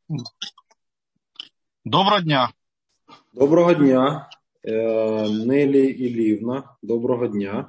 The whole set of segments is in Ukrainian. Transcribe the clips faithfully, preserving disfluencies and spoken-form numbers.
Доброго дня. Доброго дня, Нелі Іллівна. Доброго дня.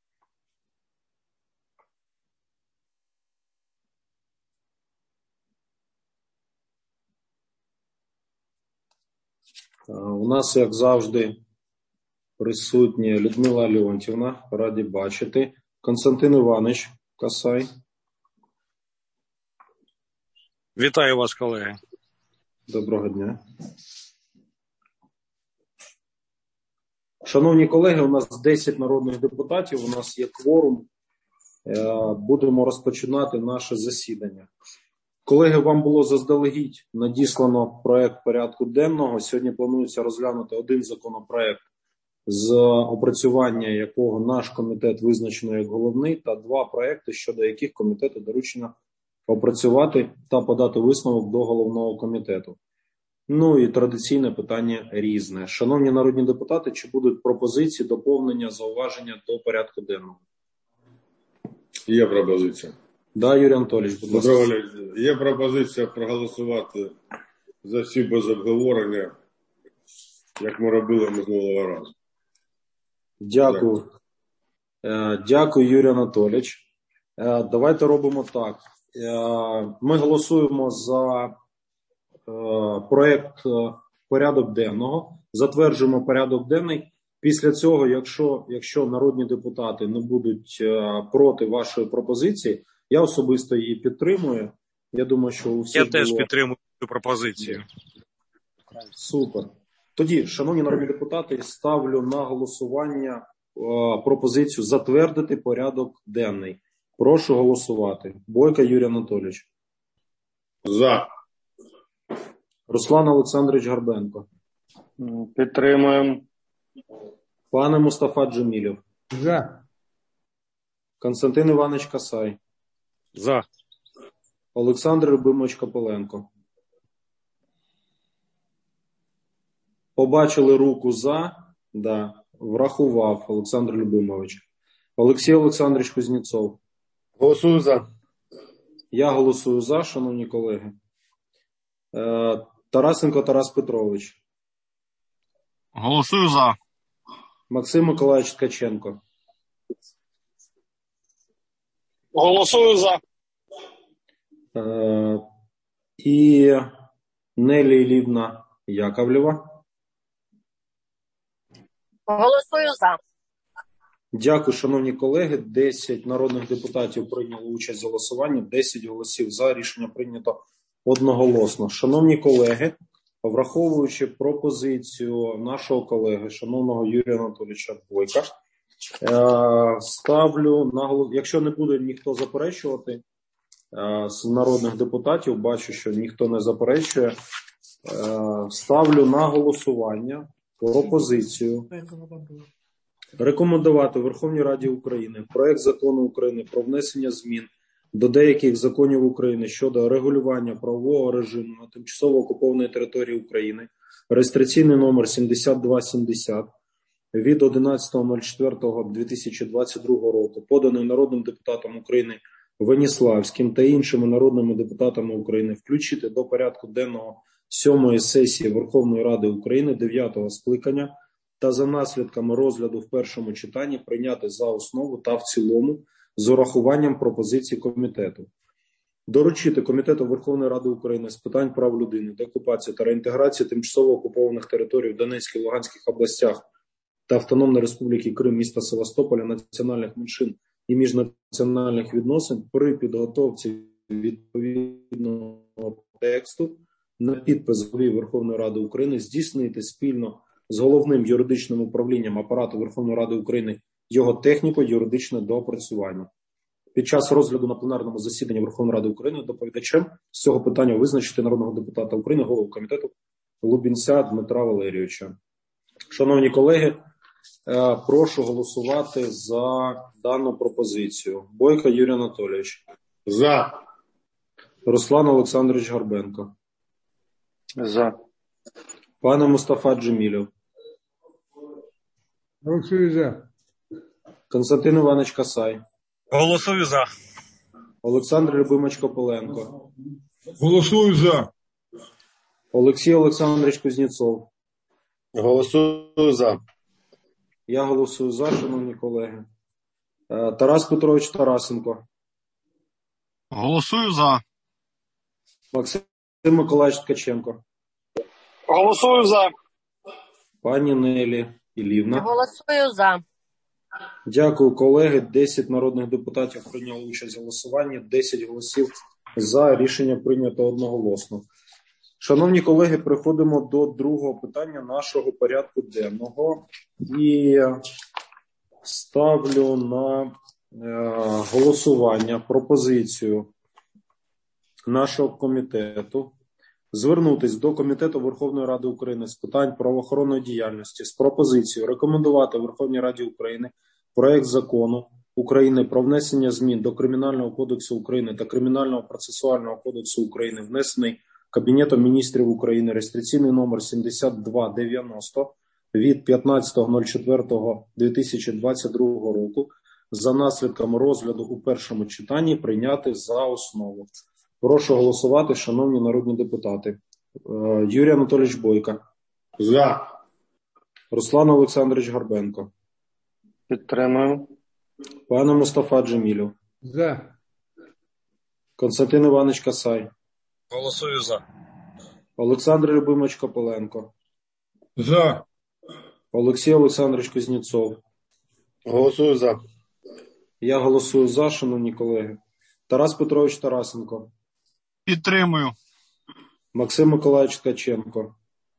У нас, як завжди, присутня Людмила Леонтівна. Раді бачити. Константин Іванович Касай. Вітаю вас, колеги. Доброго дня. Шановні колеги, у нас десять народних депутатів, у нас є кворум. Будемо розпочинати наше засідання. Колеги, вам було заздалегідь надіслано проект порядку денного. Сьогодні планується розглянути один законопроект, з опрацювання якого наш комітет визначено як головний, та два проекти, щодо яких комітету доручено опрацювати та подати висновок до головного комітету. Ну і традиційне питання різне. Шановні народні депутати, чи будуть пропозиції, доповнення, зауваження до порядку денного? Є пропозиція. Да, Юрій Анатолійович, будь ласка. Є пропозиція проголосувати за всі без обговорення, як ми робили минулого разу. Дякую. Дякую, Дякую Юрій Анатолійович. Давайте робимо так. Ми голосуємо за проект порядок денного, затверджуємо порядок денний. Після цього, якщо, якщо народні депутати не будуть проти вашої пропозиції, я особисто її підтримую. Я думаю, що у всіх Я теж було... підтримую цю пропозицію. Супер. Тоді, шановні народні депутати, ставлю на голосування е, пропозицію затвердити порядок денний. Прошу голосувати. Бойко Юрій Анатолійович. За. Руслан Олександрович Горбенко. Підтримуємо. Пане Мустафа Джемілєв. За. Константин Іванович Касай. За. Олександр Любимович Копиленко. Побачили руку за. Да. Врахував Олександр Любимович. Олексій Олександрович Кузнєцов. Голосую за. Я голосую за, шановні колеги. Е, Тарасенко Тарас Петрович. Голосую за. Максим Миколаївич Ткаченко. Голосую за. Е, і Нелі Іллівна Яковлєва. Голосую за. Дякую, шановні колеги. десять народних депутатів прийняли участь в голосуванні, десять голосів за. Рішення прийнято одноголосно. Шановні колеги, враховуючи пропозицію нашого колеги, шановного Юрія Анатолійовича Бойка, ставлю на голос... Якщо не буде ніхто заперечувати з народних депутатів, бачу, що ніхто не заперечує, ставлю на голосування пропозицію рекомендувати Верховній Раді України проект Закону України про внесення змін до деяких законів України щодо регулювання правового режиму на тимчасово окупованій території України, реєстраційний номер сімдесят два сімдесят від одинадцятого четвертого дві тисячі двадцять другого року, поданий народним депутатом України Веніславським та іншими народними депутатами України, включити до порядку денного сьомої сесії Верховної Ради України дев'ятого скликання та за наслідками розгляду в першому читанні прийняти за основу та в цілому з урахуванням пропозицій комітету. Доручити Комітету Верховної Ради України з питань прав людини, деокупації та реінтеграції тимчасово окупованих територій в Донецькій, Луганських областях та Автономної Республіки Крим, міста Севастополя, національних меншин і міжнаціональних відносин при підготовці відповідного тексту на підпис Голові Верховної Ради України здійснити спільно з Головним юридичним управлінням Апарату Верховної Ради України його техніко-юридичне доопрацювання. Під час розгляду на пленарному засіданні Верховної Ради України доповідачем з цього питання визначити народного депутата України, голову комітету Лубінця Дмитра Валерійовича. Шановні колеги, прошу голосувати за дану пропозицію. Бойко Юрій Анатолійович. За. Руслан Олександрович Горбенко. За. Пане Мустафа Джемілєв. Голосую за. Константин Іванович Касай. Голосую за. Олександр Любимович Копиленко. Голосую за. Олексій Олександрович Кузнєцов. Голосую за. Я голосую за, шановні колеги. Е, Тарас Петрович Тарасенко. Голосую за. Максим Миколаївич Ткаченко. Голосую за. Пані Нелі Іллівна. Голосую за. Дякую, колеги. десять народних депутатів прийняли участь в голосуванні, десять голосів за. Рішення прийнято одноголосно. Шановні колеги, переходимо до другого питання нашого порядку денного. І ставлю на е, голосування пропозицію нашого комітету звернутися до Комітету Верховної Ради України з питань правоохоронної діяльності з пропозицією рекомендувати Верховній Раді України проект закону України про внесення змін до Кримінального кодексу України та Кримінального процесуального кодексу України, внесений Кабінетом міністрів України, реєстраційний номер сімдесят два дев'яносто від п'ятнадцятого четвертого дві тисячі двадцять другого року, за наслідками розгляду у першому читанні прийняти за основу. Прошу голосувати, шановні народні депутати. Юрій Анатолійович Бойко. За. Руслан Олександрович Горбенко. Підтримую. Пане Мустафа Джемілєв. За. Константин Іванович Касай. Голосую за. Олександр Любимович Копиленко. За. Олексій Олександрович Кузнєцов. Голосую за. Я голосую за, шановні колеги. Тарас Петрович Тарасенко. Підтримую. Максим Миколаївич Ткаченко.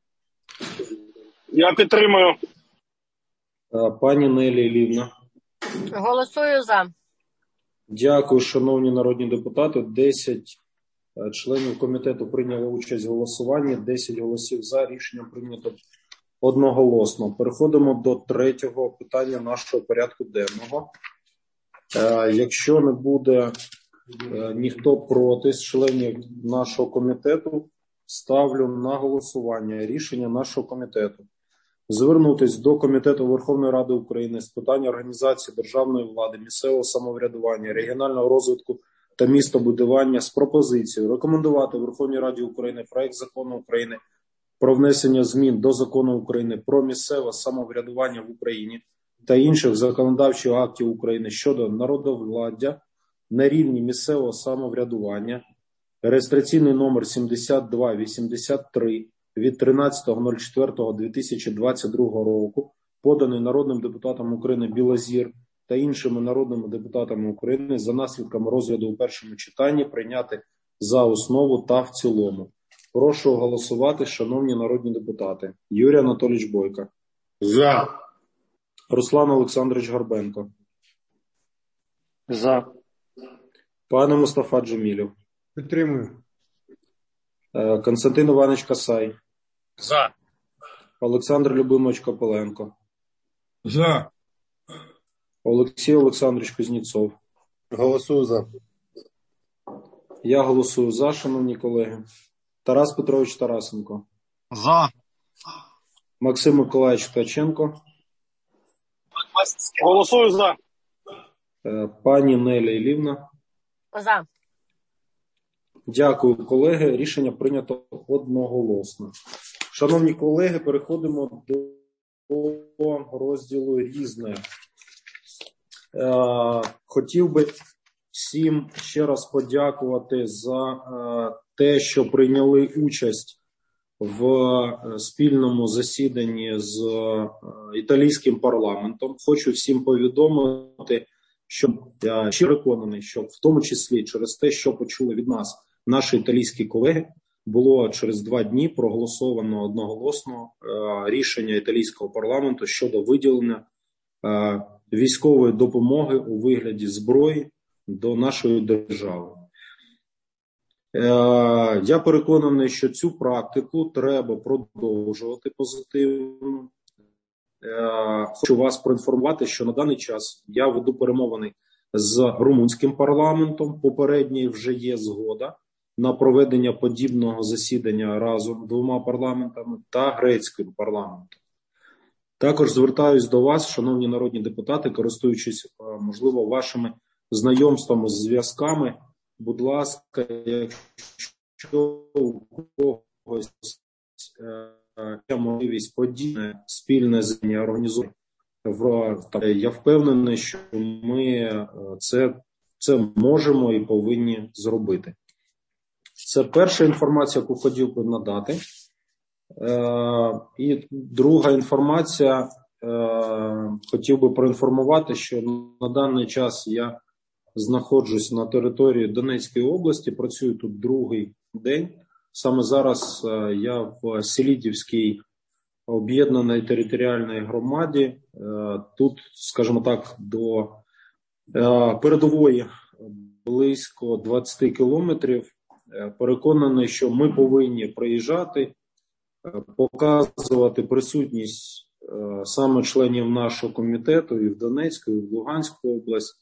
Я підтримую. Пані Нелі Іллівна. Голосую за. Дякую, шановні народні депутати. десять членів комітету прийняли участь в голосуванні, десять голосів за. Рішення прийнято одноголосно. Переходимо до третього питання нашого порядку денного. Якщо не буде ніхто проти з членів нашого комітету, ставлю на голосування рішення нашого комітету звернутися до Комітету Верховної Ради України з питань організації державної влади, місцевого самоврядування, регіонального розвитку та містобудування з пропозицією рекомендувати Верховній Раді України проект закону України про внесення змін до Закону України про місцеве самоврядування в Україні та інших законодавчих актів України щодо народовладдя на рівні місцевого самоврядування, реєстраційний номер сімдесят два вісімдесят три від тринадцятого четвертого дві тисячі двадцять другого року, поданий народним депутатом України Білозір та іншими народними депутатами України, за наслідками розгляду у першому читанні прийняти за основу та в цілому. Прошу голосувати, шановні народні депутати. Юрій Анатолійович Бойко. За. Руслан Олександрович Горбенко. За. Пане Мустафа Джемілєв. Підтримую. Константин Іванович Касай. За. Олександр Любимович Копиленко. За. Олексій Олександрович Кузнєцов. Голосую за. Я голосую за, шановні колеги. Тарас Петрович Тарасенко. За. Максим Миколаївич Ткаченко. Голосую за. Пані Неля Іллівна. За. Дякую, колеги. Рішення прийнято одноголосно. Шановні колеги, переходимо до розділу «Різне». Хотів би всім ще раз подякувати за те, що прийняли участь в спільному засіданні з італійським парламентом. Хочу всім повідомити, що я ще переконаний, що в тому числі через те, що почули від нас наші італійські колеги, було через два дні проголосовано одноголосно рішення італійського парламенту щодо виділення військової допомоги у вигляді зброї до нашої держави. Я переконаний, що цю практику треба продовжувати позитивно. Хочу вас проінформувати, що на даний час я веду перемовини з румунським парламентом. Попередньо вже є згода на проведення подібного засідання разом двома парламентами та грецьким парламентом. Також звертаюсь до вас, шановні народні депутати, користуючись, можливо, вашими знайомствами, зв'язками. Будь ласка, якщо у когось є можливість подібне спільне зміни організувати. Я впевнений, що ми це, це можемо і повинні зробити. Це перша інформація, яку хотів би надати. І друга інформація, хотів би проінформувати, що на даний час я знаходжусь на території Донецької області, працюю тут другий день. Саме зараз я в Селідівській об'єднаній територіальній громаді. Тут, скажімо так, до передової близько двадцять кілометрів. Переконаний, що ми повинні приїжджати, показувати присутність саме членів нашого комітету і в Донецьку, і в Луганську область.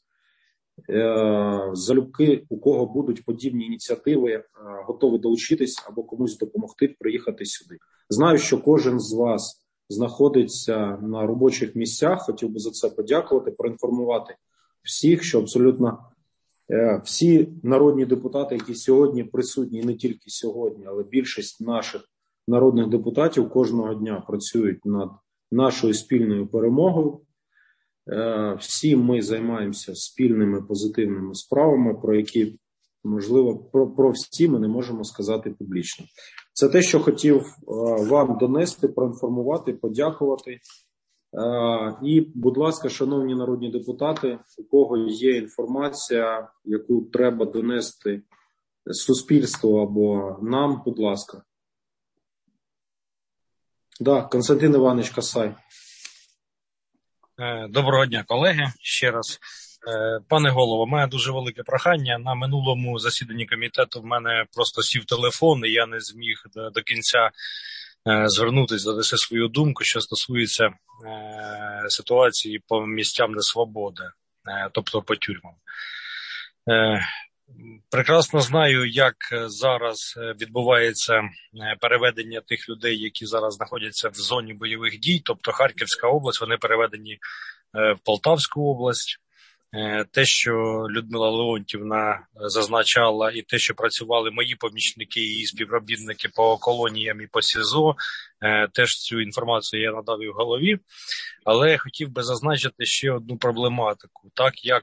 Залюбки, у кого будуть подібні ініціативи, готові долучитись або комусь допомогти приїхати сюди. Знаю, що кожен з вас знаходиться на робочих місцях, хотів би за це подякувати, проінформувати всіх, що абсолютно всі народні депутати, які сьогодні присутні, і не тільки сьогодні, але більшість наших народних депутатів кожного дня працюють над нашою спільною перемогою. Всі ми займаємося спільними позитивними справами, про які, можливо, про, про всі ми не можемо сказати публічно. Це те, що хотів вам донести, проінформувати, подякувати. І, будь ласка, шановні народні депутати, у кого є інформація, яку треба донести суспільству або нам, будь ласка. Да, Константин Іванович Касай. Доброго дня, колеги. Ще раз. Пане голово, у мене дуже велике прохання. На минулому засіданні комітету в мене просто сів телефон, і я не зміг до, до кінця звернутися, дати свою думку, що стосується е, ситуації по місцям несвободи, е, тобто по тюрмам. Е, прекрасно знаю, як зараз відбувається переведення тих людей, які зараз знаходяться в зоні бойових дій, тобто Харківська область, вони переведені в Полтавську область. Те, що Людмила Леонтівна зазначала, і те, що працювали мої помічники і співробітники по колоніям і по СІЗО, теж цю інформацію я надав і в голові. Але я хотів би зазначити ще одну проблематику. Так як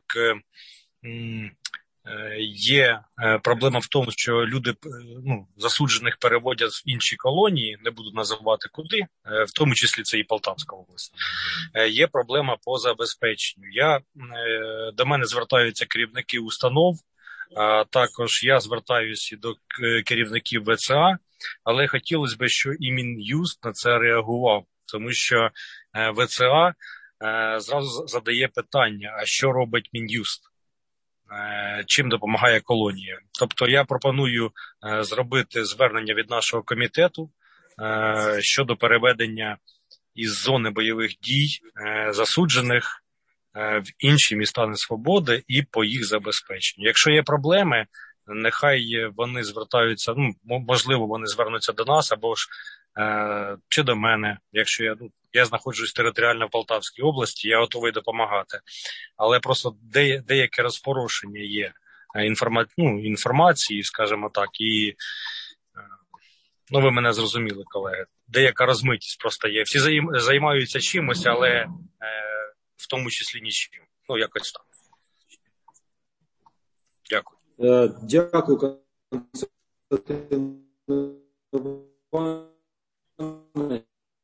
є проблема в тому, що люди, ну, засуджених переводять в інші колонії, не буду називати куди, в тому числі це і Полтавська область. Є проблема по забезпеченню. Я, до мене звертаються керівники установ, також я звертаюся до керівників ВЦА, але хотілося б, щоб і Мін'юст на це реагував, тому що ВЦА зразу задає питання, а що робить Мін'юст? Чим допомагає колонія. Тобто я пропоную е, зробити звернення від нашого комітету е, щодо переведення із зони бойових дій е, засуджених е, в інші міста несвободи і по їх забезпеченню. Якщо є проблеми, нехай вони звертаються, ну, можливо, вони звернуться до нас або ж е, чи до мене, якщо я, ну, я знаходжусь територіально в Полтавській області, я готовий допомагати. Але просто де, деяке розпорошення є інформа, ну, інформації, скажімо так, і, ну, ви мене зрозуміли, колеги, деяка розмитість просто є. Всі займаються чимось, але е, в тому числі нічим. Ну, якось так. Дякую. Е, дякую, Константин Іванович.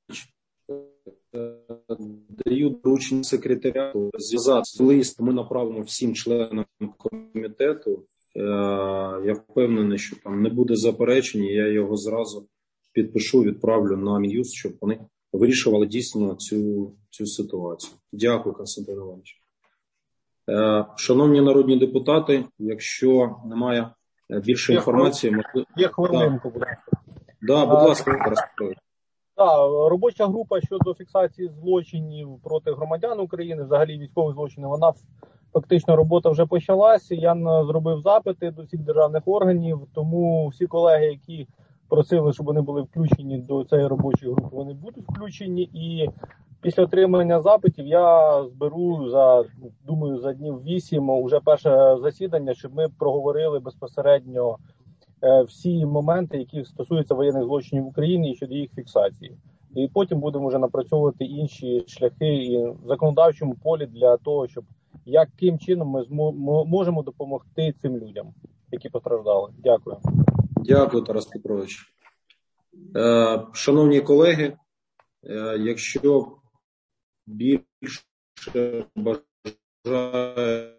Даю доручення секретаріату зв'язати лист, ми направимо всім членам комітету. Я впевнений, що там не буде заперечень, я його зразу підпишу, відправлю на Мін'юст, щоб вони вирішували дійсно цю, цю ситуацію. Дякую, Константин Іванович. Шановні народні депутати, якщо немає більше інформації, можливо... Є хвилинку, будь ласка. Да, будь ласка, розповідайте. Так, робоча група щодо фіксації злочинів проти громадян України, взагалі військових злочинів, вона фактично робота вже почалася. Я зробив запити до всіх державних органів, тому всі колеги, які просили, щоб вони були включені до цієї робочої групи, вони будуть включені. І після отримання запитів я зберу за, думаю, за днів вісім уже перше засідання, щоб ми проговорили безпосередньо е, всі моменти, які стосуються воєнних злочинів в Україні і щодо їх фіксації. І потім будемо вже напрацьовувати інші шляхи і в законодавчому полі для того, щоб яким чином ми змо- можемо допомогти цим людям, які постраждали. Дякую. Дякую, Тарас Петрович. Е, шановні колеги, е, якщо більше бажаючих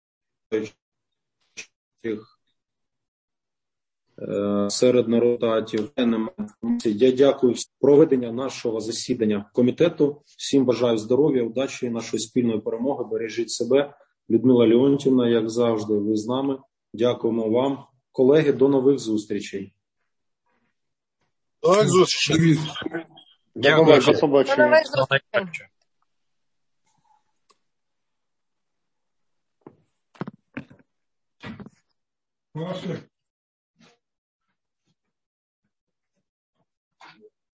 е, серед народатів немає інформації, я дякую за проведення нашого засідання комітету. Всім бажаю здоров'я, удачі, нашої спільної перемоги. Бережіть себе. Людмила Леонтівна, як завжди, ви з нами. Дякуємо вам. Колеги, до нових зустрічей. Так, зустрічі. Дякую. До До побачення. нових Всього зустрічей. найкращого. Ваше.